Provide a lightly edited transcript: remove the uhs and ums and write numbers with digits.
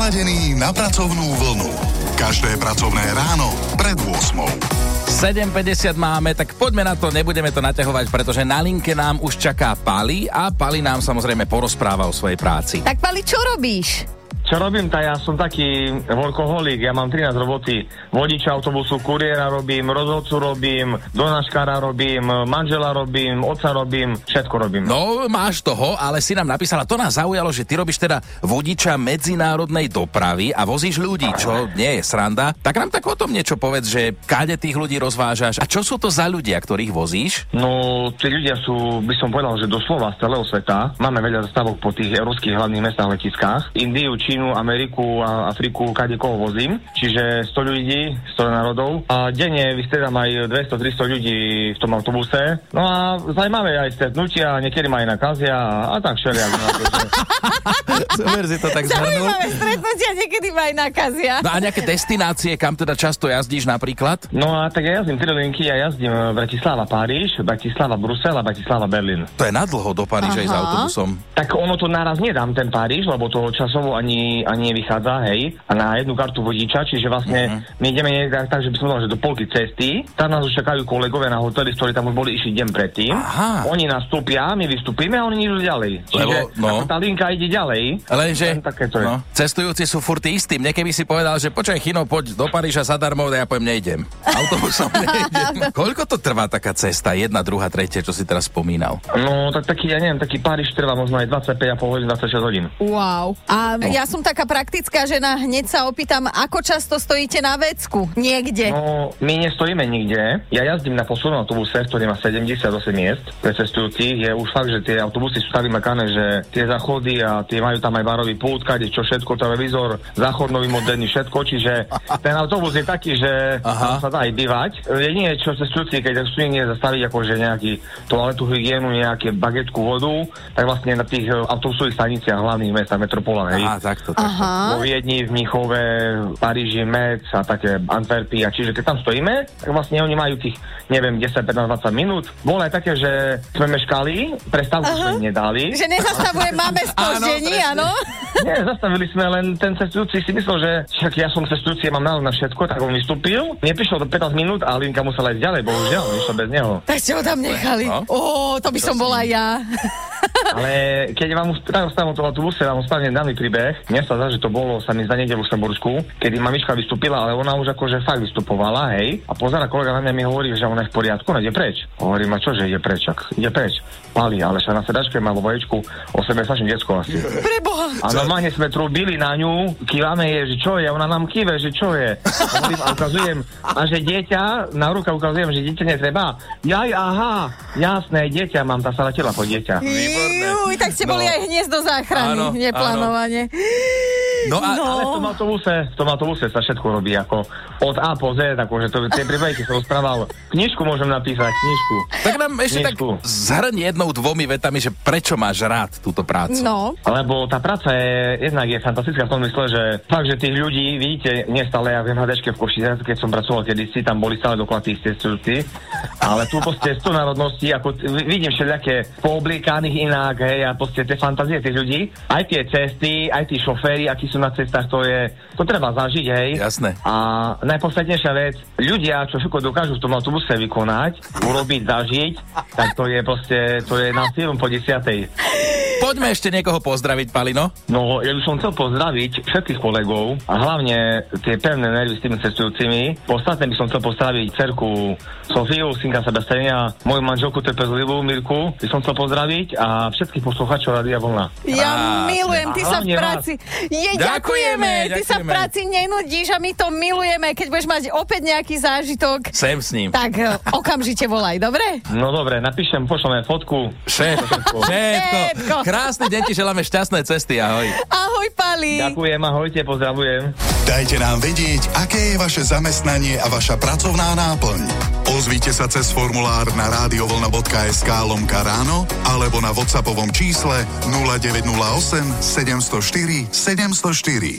Naladený na pracovnú vlnu. Každé pracovné ráno pred 8:00. 7:50 máme, tak poďme na to, nebudeme to naťahovať, pretože na linke nám už čaká Pali a Pali nám samozrejme porozpráva o svojej práci. Tak Pali, čo robíš? Čo robím, ja som taký workoholik, ja mám 13 roboty, vodiča autobusu, kuriéra robím, rozhodcu robím, donáškára robím, manžela robím, otca robím, všetko robím. No, máš toho, ale si nám napísala, to nás zaujalo, že ty robíš teda vodiča medzinárodnej dopravy a vozíš ľudí, čo nie je sranda. Tak nám tak o tom niečo povedz, že káde tých ľudí rozvážaš a čo sú to za ľudia, ktorých vozíš? No, tí ľudia sú, by som povedal, že doslova z celého sveta. Máme veľa zastávok po tých európskych hlavných mestách, letiskách. Indiu, Čínu, Ameriku a Afriku, kadekoho vozím. Čiže 100 ľudí, 100 národov. A denne vystriedam aj 200-300 ľudí v tom autobuse. No a zaujímavé aj stretnutia, niekedy ma aj nakazia a tak všelijak. Super si to tak zhrnul. Zaujímavé stretnutia, niekedy ma aj nakazia. No a nejaké destinácie, kam teda často jazdíš napríklad? No a tak ja jazdím 3 linky, ja jazdím Bratislava Páriž, Bratislava Brusel a Bratislava Berlín. To je nadlho do Paríža aj s autobusom. Tak ono to naraz nedám ten Páriž, lebo to časovo ani nevychádza, hej, a na jednu kartu vodiča, čiže vlastne my ideme tak, že by som povedal, že do polky cesty, tam nás už čakajú kolegovia na hoteli, ktorí tam už boli išli deň predtým. Aha. Oni nastúpia, my vystúpime a oni idú ďalej. Čiže tá linka ide ďalej. Lenže cestujúci sú furt istým. Niekedy si povedal, že počkaj, Chino, poď do Paríža zadarmo, ja poviem, nejdem. Autobusom nejdem. Koľko to trvá taká cesta? 1, 2, 3, čo si teraz spomínal? No, tak taký, ja neviem, taký Paríž trvá možno aj 25,5 hodín, 26 hodín. Wow. A ja som taká praktická žena, hneď sa opýtam, ako často stojíte na vecku? Niekde? No, my nestojíme nikde. Ja jazdím na poslednom autobuse, ktorý má 78 miest pre cestujúcich. Je už fakt, že tie autobusy sú tak vymakané, že tie záchody a tie majú tam aj barový pult, kade čo všetko, televízor, záchod nový, moderný, všetko, čiže ten autobus je taký, že sa dá aj bývať. Jedine, čo cestujúci, keď chcú niekde zastaviť akože nejaký toaletu, hygienu, nejaké bagetku, vodu, tak vlastne na tých autobusových staniciach hlavných mest, metropolách, hej. Takto. Vo Viedni, v Mníchove, Paríži, Metz a také Antwerpy. A čiže keď tam stojíme, tak vlastne oni majú tých, neviem, 10, 15, 20 minút. Bolo aj také, že sme meškali, prestávku sme nedali. Že nezastavujem, máme spoždení, áno? Nie, zastavili sme, len ten cestujúci si myslel, že však ja som cestujúci, ja mám nárok na všetko, tak on vystúpil. Neprišiel do 15 minút a linka musela ísť ďalej, bohužiaľ, išlo bez neho. Tak ste ho tam nechali. To by som bola ja. Ale keď vám stávam to autobuse, vám spravne daný príbeh. Mne sa zdá, že to bolo sa mi za nedelu v Semborsku, kedy mamička vystúpila, ale ona už akože fakt vystupovala, hej. A pozera kolega na mňa mi hovorí, že ona je v poriadku, ide preč. Hovorím, a čože ide preč? Ide preč. Pali, ale sa na sedačke má vo vajíčku 8-mesačné decko asi. Preboha. A normálne sme trúbili na ňu, kývame je, že čo je, ona nám kýve, že čo je. Hovorím, a ukazujem, a že dieťa, na ruka ukazujem, že dieťa netreba. Jaj, aha, jasné, dieťa mám, tá sa letela po dieťa. Juj, tak ste boli aj hniezdo záchrany, neplánovane. No ale v tom autobuse sa všetko robí ako od A po Z, akože to tie príbehy som rozprával. Knižku môžem napísať, knižku. Tak nám ešte tak zhrň 1-2 vetami, že prečo máš rád túto prácu. No. Lebo tá práca je jednak je fantastická v tom mysle, že fakt, že tých ľudí, vidíte, nestále ja viem HDčke v Košiciach, keď som pracoval kedysi, tam boli stále dokola tých cestujúci, ale tu proste 100 národností, ako vidím všelijaké poobliekaných inak, hej, a proste tie fantázie tých ľudí, aj tie cesty, aj tí šoféri, akí sú na cestách, to treba zažiť, hej. Jasné. A najpodstatnejšia vec, ľudia, čo všetko dokážu v tom autobuse vykonať, urobiť, zažiť, tak to je proste, to je na film po 10. Poďme ešte niekoho pozdraviť, Palino. No, ja by som chcel pozdraviť všetkých kolegov a hlavne tie pevné nervy s tými cestujúcimi. Podstatne by som chcel pozdraviť dcerku Sofiu, synka Sebastiana, moju manželku trpezlivú Mirku, by som chcel pozdraviť a všetkých poslucháčov Rádia Vlna. Ja milujem, ty sa v práci... Ďakujeme, ty sa v práci nenudíš a my to milujeme, keď budeš mať opäť nejaký zážitok. Sem s ním. Tak okamžite volaj, dobre? No dobre, napíšem, pošleme fotku. Všetko. Krásny deň, ti želáme šťastné cesty, ahoj. Ahoj, Pali. Ďakujem, ahojte, pozdravujem. Dajte nám vedieť, aké je vaše zamestnanie a vaša pracovná náplň. Ozvite sa cez formulár na radiovlna.sk/ráno alebo na WhatsAppovom čísle 0908 704 704.